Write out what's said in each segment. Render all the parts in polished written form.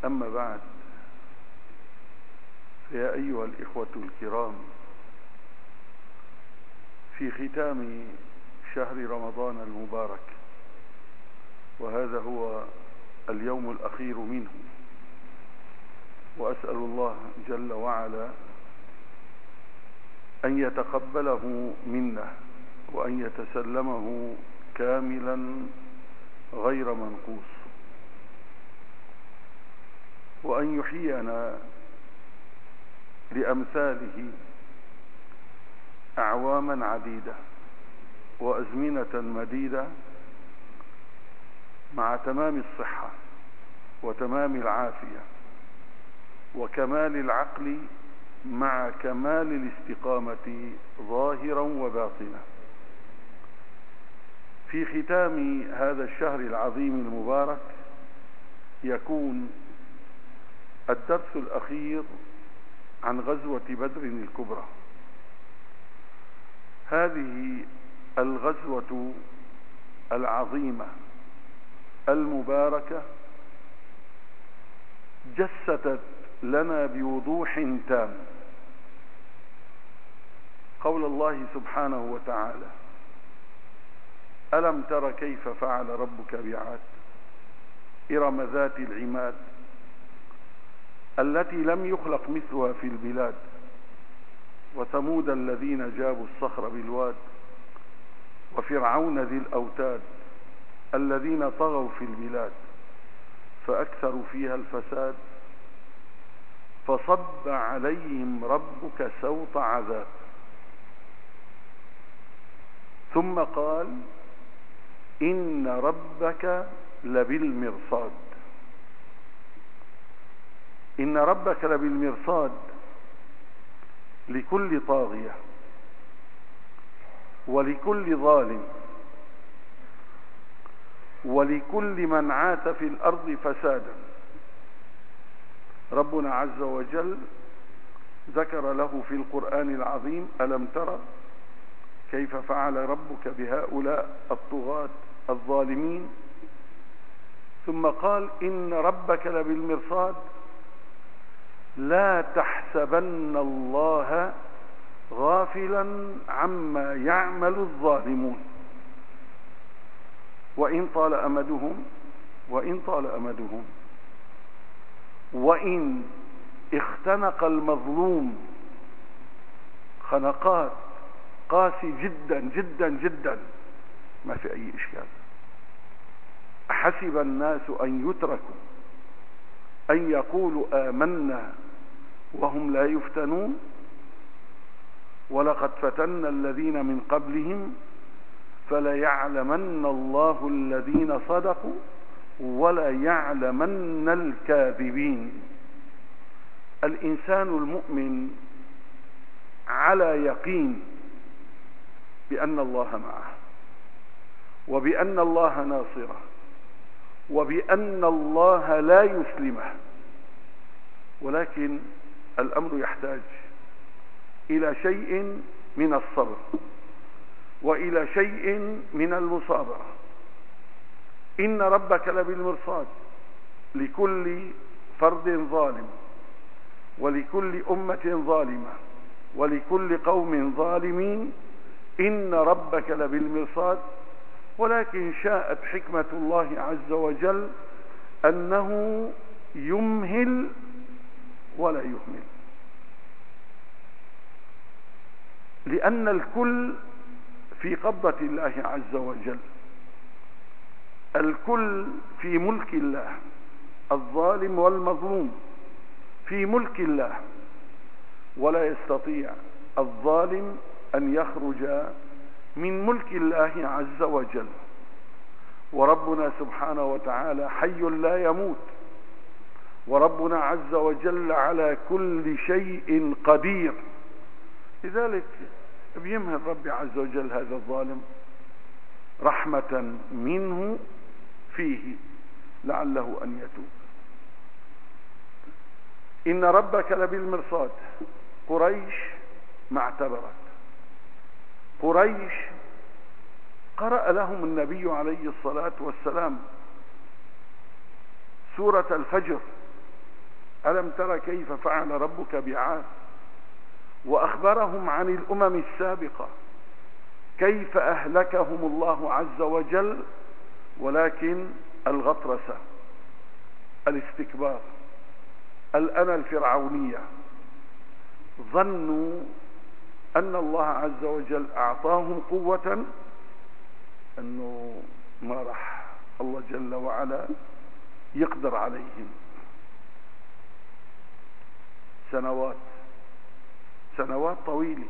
أما بعد، فيا أيها الإخوة الكرام، في ختام شهر رمضان المبارك، وهذا هو اليوم الأخير منه، وأسأل الله جل وعلا أن يتقبله منا وأن يتسلمه كاملا غير منقوص، وأن يحيينا لأمثاله أعواما عديدة وأزمنة مديدة مع تمام الصحة وتمام العافية وكمال العقل مع كمال الاستقامة ظاهرا وباطنا. في ختام هذا الشهر العظيم المبارك يكون الدرس الأخير عن غزوة بدر الكبرى. هذه الغزوة العظيمة المباركة جسدت لنا بوضوح تام قول الله سبحانه وتعالى: ألم تر كيف فعل ربك بعاد إرم ذات العماد التي لم يخلق مثلها في البلاد وثمود الذين جابوا الصخر بالواد وفرعون ذي الأوتاد الذين طغوا في البلاد فأكثروا فيها الفساد فصب عليهم ربك سوط عذاب. ثم قال: إن ربك لبالمرصاد. إن ربك لبالمرصاد لكل طاغية ولكل ظالم ولكل من عاث في الأرض فسادا. ربنا عز وجل ذكر له في القرآن العظيم: ألم تر كيف فعل ربك بهؤلاء الطغاة الظالمين. ثم قال: إن ربك لبالمرصاد لا تحسبن الله غافلا عما يعمل الظالمون وإن طال أمدهم وإن اختنق المظلوم خنقات قاسي جدا جدا جدا ما في أي إشكال. أحسب الناس أن يتركوا أن يقولوا آمنا وهم لا يفتنون ولقد فتنا الذين من قبلهم فليعلمن الله الذين صدقوا وليعلمن الكاذبين. الإنسان المؤمن على يقين بأن الله معه وبأن الله ناصره وبأن الله لا يسلمه، ولكن الأمر يحتاج إلى شيء من الصبر وإلى شيء من المصابرة. إن ربك لبالمرصاد لكل فرد ظالم ولكل أمة ظالمة ولكل قوم ظالمين. إن ربك لبالمرصاد، ولكن شاءت حكمة الله عز وجل أنه يمهل ولا يهمل، لأن الكل في قبضة الله عز وجل، الكل في ملك الله، الظالم والمظلوم في ملك الله، ولا يستطيع الظالم أن يخرج من ملك الله عز وجل. وربنا سبحانه وتعالى حي لا يموت، وربنا عز وجل على كل شيء قدير. لذلك بيمهل ربي عز وجل هذا الظالم رحمة منه فيه لعله أن يتوب. إن ربك لبالمرصاد. قريش ما اعتبرت. قريش قرأ لهم النبي عليه الصلاة والسلام سورة الفجر ألم تر كيف فعل ربك بعاد وأخبرهم عن الأمم السابقة كيف أهلكهم الله عز وجل، ولكن الغطرسة، الاستكبار، الأنا الفرعونية، ظنوا أن الله عز وجل أعطاهم قوة أنه ما راح الله جل وعلا يقدر عليهم. سنوات طويلة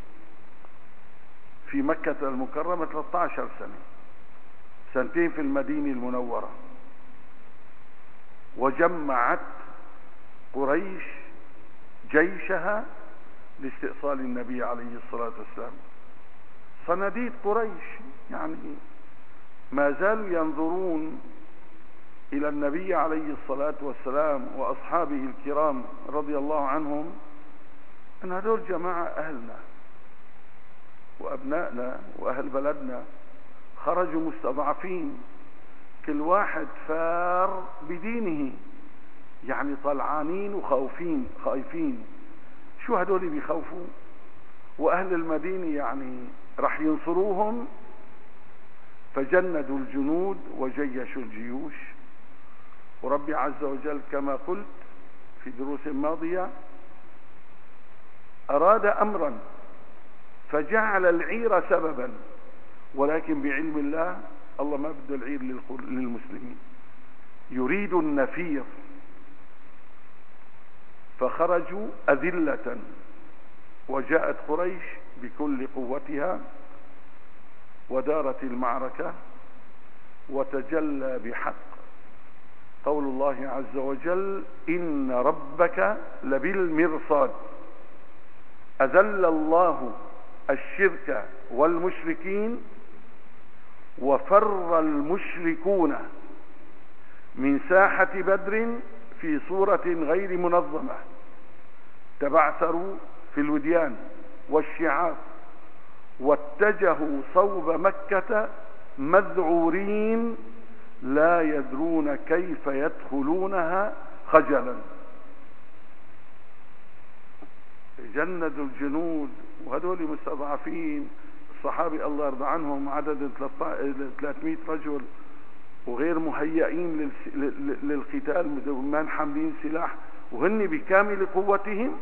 في مكة المكرمة 13 سنة، 2 في المدينة المنورة، وجمعت قريش جيشها لاستئصال النبي عليه الصلاة والسلام. صناديد قريش يعني ما زالوا ينظرون إلى النبي عليه الصلاة والسلام وأصحابه الكرام رضي الله عنهم أن هذول جماعة أهلنا وأبنائنا وأهل بلدنا، خرجوا مستضعفين، كل واحد فار بدينه، يعني طلعانين وخايفين. شو هذول بيخوفوا؟ وأهل المدينة يعني رح ينصروهم، فجندوا الجنود وجيشوا الجيوش. وربي عز وجل كما قلت في دروس ماضية أراد أمرا فجعل العير سببا، ولكن بعلم الله ما بده العير للمسلمين، يريد النفير، فخرجوا أذلة، وجاءت قريش بكل قوتها ودارت المعركة، وتجلى بحق قول الله عز وجل: إن ربك لبالمرصاد. أذل الله الشرك والمشركين، وفر المشركون من ساحة بدر في صورة غير منظمة، تبعثروا في الوديان والشعاب، واتجهوا صوب مكة مذعورين لا يدرون كيف يدخلونها خجلا. جندوا الجنود وهذول مستضعفين، الصحابة الله يرضى عنهم عدد 300 رجل، وغير مهيئين للقتال، ما حاملين سلاح، وهن بكامل قوتهم.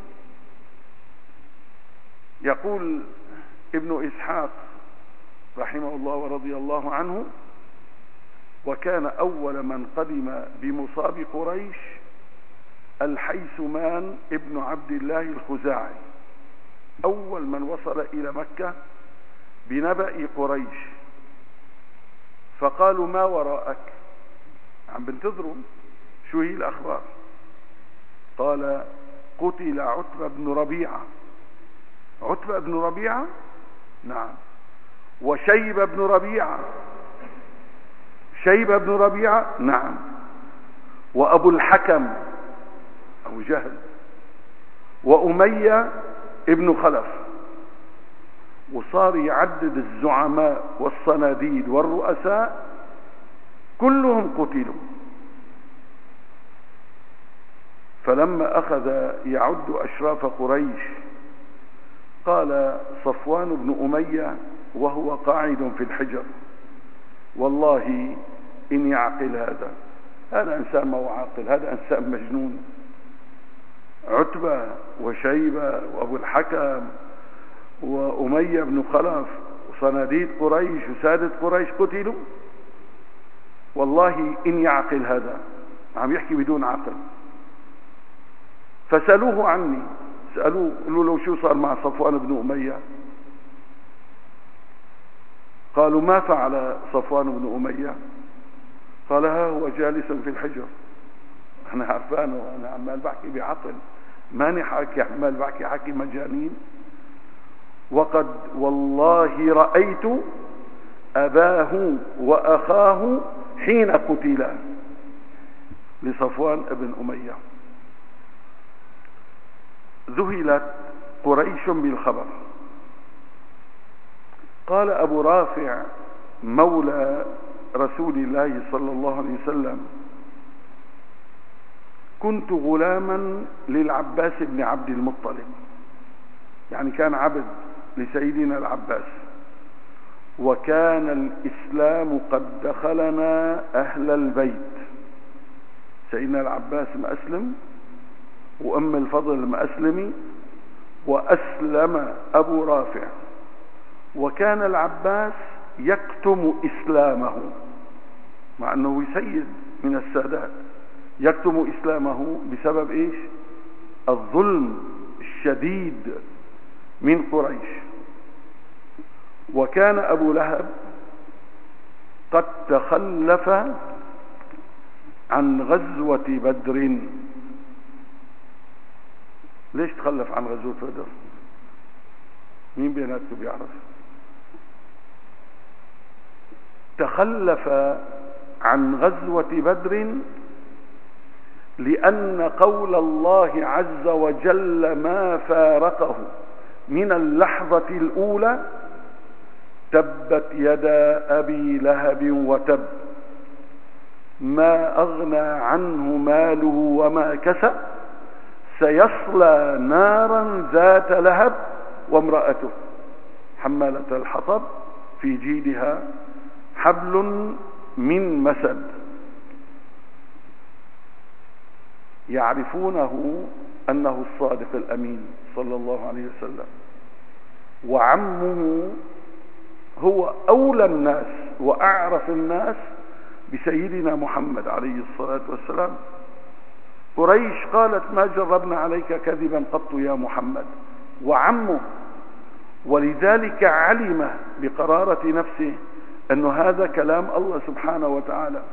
يقول ابن إسحاق رحمه الله ورضي الله عنه: وكان أول من قدم بمصاب قريش الحيثمان ابن عبد الله الخزاعي، أول من وصل إلى مكة بنبأ قريش، فقالوا: ما وراءك؟ عم بنتظروا شو هي الأخبار؟ قال: قتل عتبة بن ربيعة. عتبة بن ربيعة؟ نعم. وشيبة بن ربيعة؟ شيبة بن ربيعة؟ نعم. وأبو الحكم أبو جهل، وأمية ابن خلف، وصار يعدد الزعماء والصناديد والرؤساء كلهم قتلوا. فلما أخذ يعد أشراف قريش قال صفوان بن أمية وهو قاعد في الحجر: والله إن يعقل هذا إنسان ما هو عاقل، هذا إنسان مجنون. عتبة وشيبة وأبو الحكم وأمية بن خلف وصناديد قريش وسادة قريش قتلوا، والله إن يعقل هذا. عم يحكي بدون عقل. فسألوه عني، سألوه قالوا له: شو صار مع صفوان بن أمية؟ قالوا: ما فعل صفوان بن أمية؟ قال: ها هو جالس في الحجر. أنا عرفانه، أنا عمال بحكي بعقل، ماني حاكي عمال بحكي حكي مجانين. وقد والله رأيت أباه وأخاه حين قتلا، لصفوان بن أمية. ذهلت قريش بالخبر. قال أبو رافع مولى رسول الله صلى الله عليه وسلم: كنت غلاما للعباس بن عبد المطلب، يعني كان عبد لسيدنا العباس، وكان الإسلام قد دخلنا أهل البيت. سيدنا العباس مأسلم، وأم الفضل مأسلمي، وأسلم أبو رافع، وكان العباس يكتم إسلامه مع أنه سيد من السادات، يكتم إسلامه بسبب إيش؟ الظلم الشديد من قريش. وكان أبو لهب قد تخلف عن غزوة بدر. ليش تخلف عن غزوة بدر؟ مين بيناتكم بيعرف؟ تخلف عن غزوة بدر لأن قول الله عز وجل ما فارقه من اللحظة الأولى: تبت يدا أبي لهب وتب ما أغنى عنه ماله وما كسب سيصلى نارا ذات لهب وامرأته حمالة الحطب في جيدها حبل من مسد. يعرفونه أنه الصادق الأمين صلى الله عليه وسلم، وعمه هو أولى الناس وأعرف الناس بسيدنا محمد عليه الصلاة والسلام. قريش قالت: ما جربنا عليك كذبا قط يا محمد، وعمه، ولذلك علم بقرارة نفسه أن هذا كلام الله سبحانه وتعالى،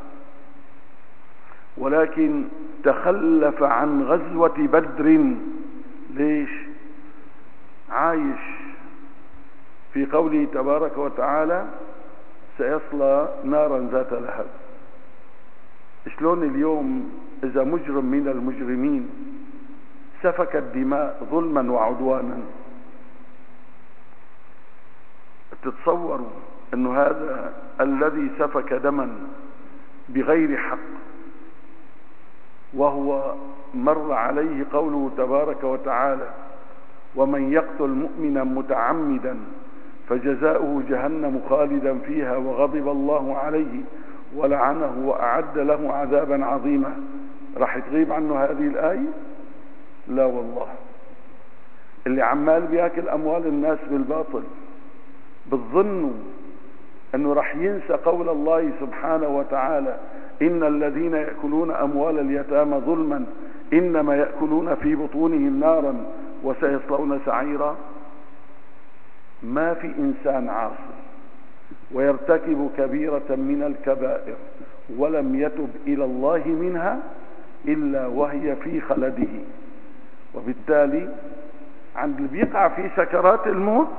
ولكن تخلف عن غزوة بدر. ليش؟ عايش في قوله تبارك وتعالى: سيصلى نارا ذات لهب. شلون اليوم إذا مجرم من المجرمين سفك الدماء ظلما وعدوانا، تتصوروا أن هذا الذي سفك دما بغير حق، وهو مر عليه قوله تبارك وتعالى: ومن يقتل مؤمنا متعمدا فجزاؤه جهنم خالدا فيها وغضب الله عليه ولعنه وأعد له عذابا عظيما، راح تغيب عنه هذه الآية؟ لا والله. اللي عمال بياكل أموال الناس بالباطل بتظنوا أنه راح ينسى قول الله سبحانه وتعالى: إن الذين يأكلون أموال اليتامى ظلما إنما يأكلون في بطونهم نارا وسيصلون سعيرا. ما في إنسان عاصي ويرتكب كبيرة من الكبائر ولم يتب إلى الله منها إلا وهي في خلده. وبالتالي عند اللي بيقع في سكرات الموت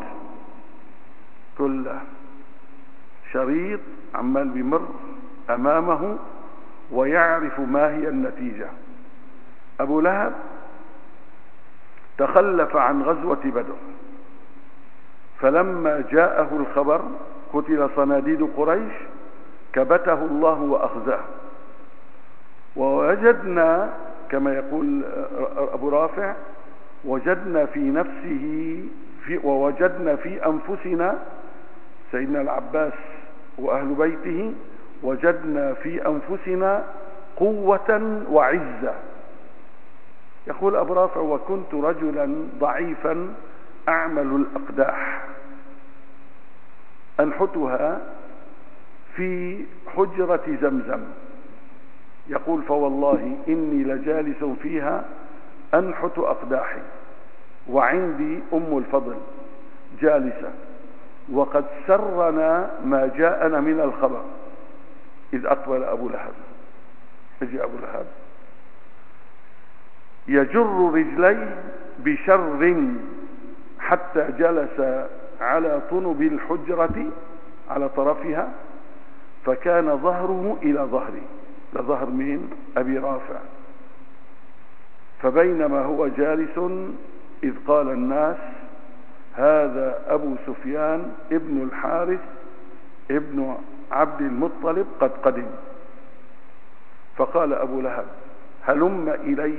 كله شريط عمال بيمر أمامه ويعرف ما هي النتيجة. أبو لهب تخلف عن غزوة بدر، فلما جاءه الخبر قتل صناديد قريش كبته الله وأخزاه. ووجدنا كما يقول أبو رافع: وجدنا في نفسه ووجدنا في أنفسنا، سيدنا العباس وأهل بيته، وجدنا في أنفسنا قوة وعزة. يقول أبو رافع: وكنت رجلا ضعيفا أعمل الأقداح أنحتها في حجرة زمزم. يقول: فوالله إني لجالس فيها أنحت أقداحي وعندي أم الفضل جالسة، وقد سرنا ما جاءنا من الخبر إذ أقبل أبو لهب. يجي أبو لهب يجر رجليه بشر حتى جلس على طنب الحجرة على طرفها، فكان ظهره إلى ظهري، لظهر من أبي رافع. فبينما هو جالس إذ قال الناس: هذا أبو سفيان ابن الحارث ابن عبد المطلب قد قدم. فقال أبو لهب: هلم إلي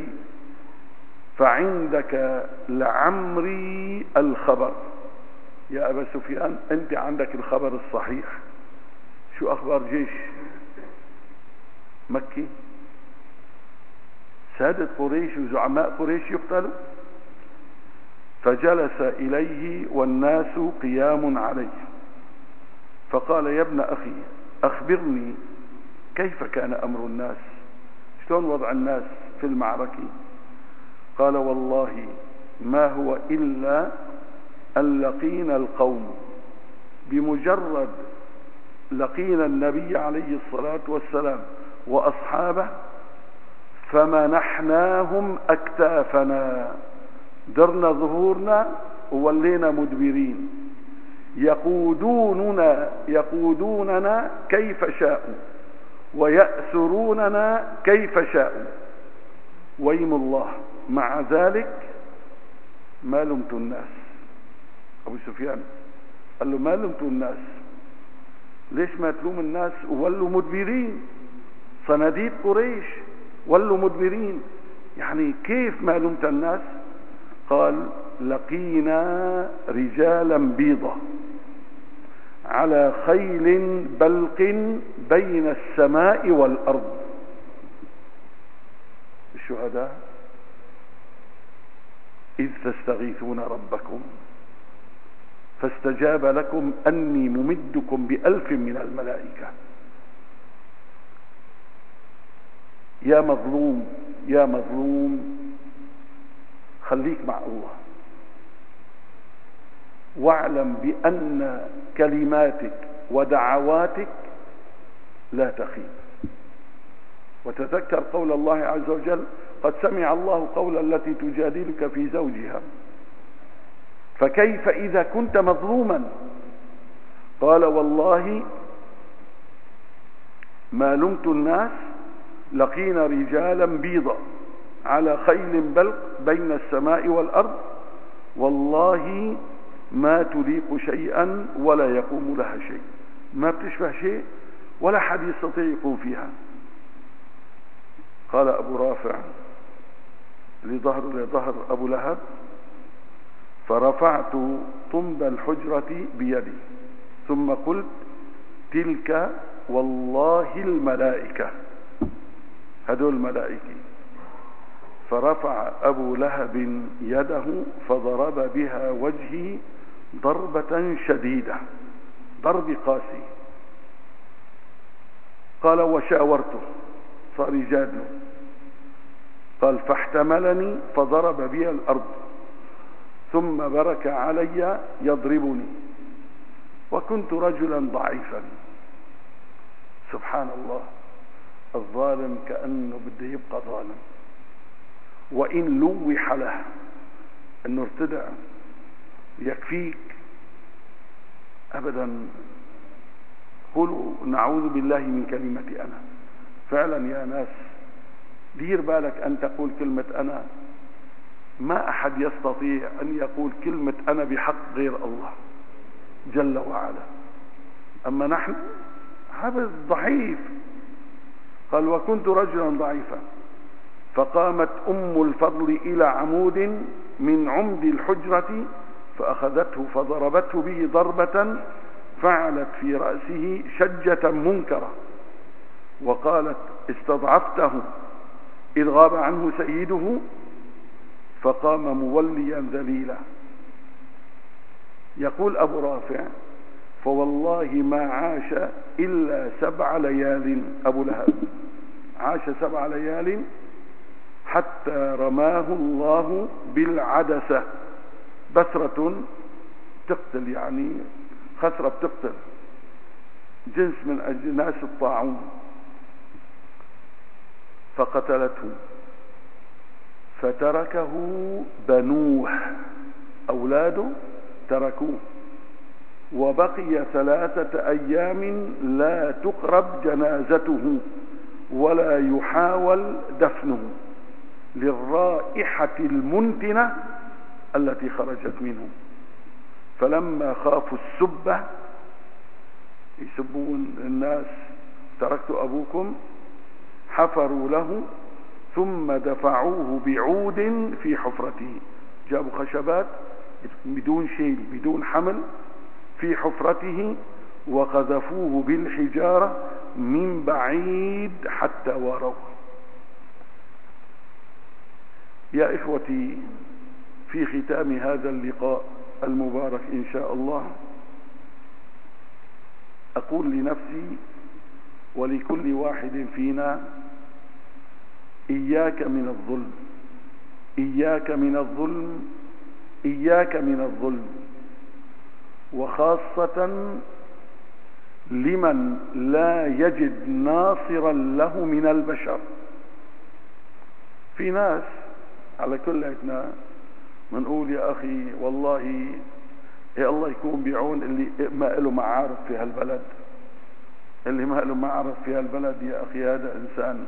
فعندك لعمري الخبر. يا أبا سفيان أنت عندك الخبر الصحيح. شو أخبار جيش مكي؟ سادة قريش وزعماء قريش يقتلوا. فجلس إليه والناس قيام عليه، فقال يا ابن أخي أخبرني كيف كان أمر الناس، شلون وضع الناس في المعركة؟ قال والله ما هو إلا أن لقينا القوم، بمجرد لقينا النبي عليه الصلاة والسلام وأصحابه فمنحناهم أكتافنا، درنا ظهورنا وولينا مدبرين، يقودوننا كيف شاءوا ويأسروننا كيف شاءوا، ويم الله مع ذلك ما لمت الناس. أبو سفيان قال له ما لمت الناس، ليش ما تلوم الناس وولوا مدبرين؟ صناديد قريش ولوا مدبرين، يعني كيف ما لمت الناس؟ قال لقينا رجالا بيضة على خيل بلق بين السماء والأرض. الشهداء إذ تستغيثون ربكم فاستجاب لكم أني ممدكم ب1000 من الملائكة. يا مظلوم يا مظلوم، خليك مع الله، واعلم بأن كلماتك ودعواتك لا تخيب. وتذكر قول الله عز وجل قد سمع الله قول التي تجادلك في زوجها فكيف إذا كنت مظلوما؟ قال والله ما لمت الناس، لقينا رجالا بيضا على خيل بلق بين السماء والأرض، والله ما تليق شيئا ولا يقوم لها شيء، ما بتشبه شيء ولا حد يستطيع يقوم فيها. قال أبو رافع لظهر أبو لهب فرفعت طنب الحجرة بيدي ثم قلت تلك والله الملائكة، هذول الملائكة. فرفع أبو لهب يده فضرب بها وجهي ضربة شديدة، ضرب قاسي. قال وشاورته، صار يجادله. قال فاحتملني فضرب بي الأرض ثم برك علي يضربني، وكنت رجلا ضعيفا. سبحان الله، الظالم كأنه بده يبقى ظالم، وإن لوح له أنه ارتدع يكفيك أبدا. قولوا نعوذ بالله من كلمة أنا. فعلا يا ناس دير بالك أن تقول كلمة أنا، ما أحد يستطيع أن يقول كلمة أنا بحق غير الله جل وعلا. أما نحن عبد ضعيف. قال وكنت رجلا ضعيفا. فقامت أم الفضل إلى عمود من عمد الحجرة فأخذته فضربته به ضربة فعلت في رأسه شجة منكرة، وقالت استضعفته إذ غاب عنه سيده فقام موليا ذليلا. يقول أبو رافع فوالله ما عاش إلا 7 ليال. أبو لهب عاش 7 ليال حتى رماه الله بالعدسة. بسرة تقتل، يعني خسرة بتقتل، جنس من أجناس الطاعون، فقتلته. فتركه بنوه، أولاده تركوه، وبقي 3 أيام لا تقرب جنازته ولا يحاول دفنه للرائحة المنتنة التي خرجت منه. فلما خافوا السبة، يسبون الناس تركت أبوكم، حفروا له ثم دفعوه بعود في حفرته، جابوا خشبات بدون شيل بدون حمل في حفرته، وقذفوه بالحجارة من بعيد حتى واروه. يا إخوتي، في ختام هذا اللقاء المبارك إن شاء الله أقول لنفسي ولكل واحد فينا: إياك من الظلم، إياك من الظلم، إياك من الظلم، وخاصة لمن لا يجد ناصرا له من البشر. في ناس على كلنا منقول يا أخي والله يا الله يكون بعون اللي ما له معارف في هالبلد، اللي ما له معارف في هالبلد يا أخي هذا إنسان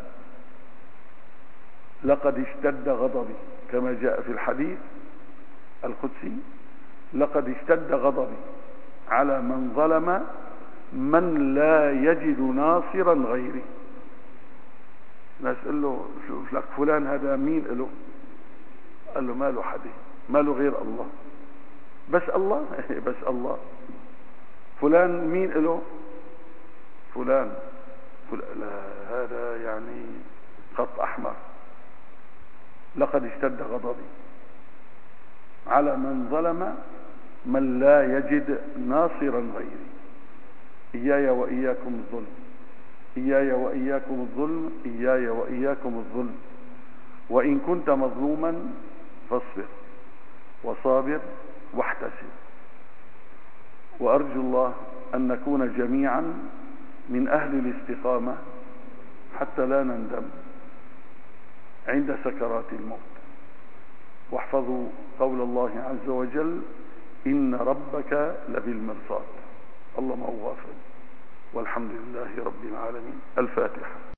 لقد اشتد غضبي، كما جاء في الحديث القدسي: لقد اشتد غضبي على من ظلم من لا يجد ناصرا غيري. ناس قال له شوف لك فلان هذا مين له؟ قال له ما له حد، ما له غير الله، بس الله بس الله. فلان مين له؟ فلان لا، هذا يعني خط أحمر. لقد اشتد غضبي على من ظلم من لا يجد ناصرا غيري. إياي وإياكم الظلم، إياي وإياكم الظلم، إياي وإياكم الظلم. وإن كنت مظلوما فاصبر وصابر واحتسب. وأرجو الله أن نكون جميعا من أهل الاستقامة حتى لا نندم عند سكرات الموت. واحفظوا قول الله عز وجل: إن ربك لبالمرصاد. اللهم غافر، والحمد لله رب العالمين. الفاتحة.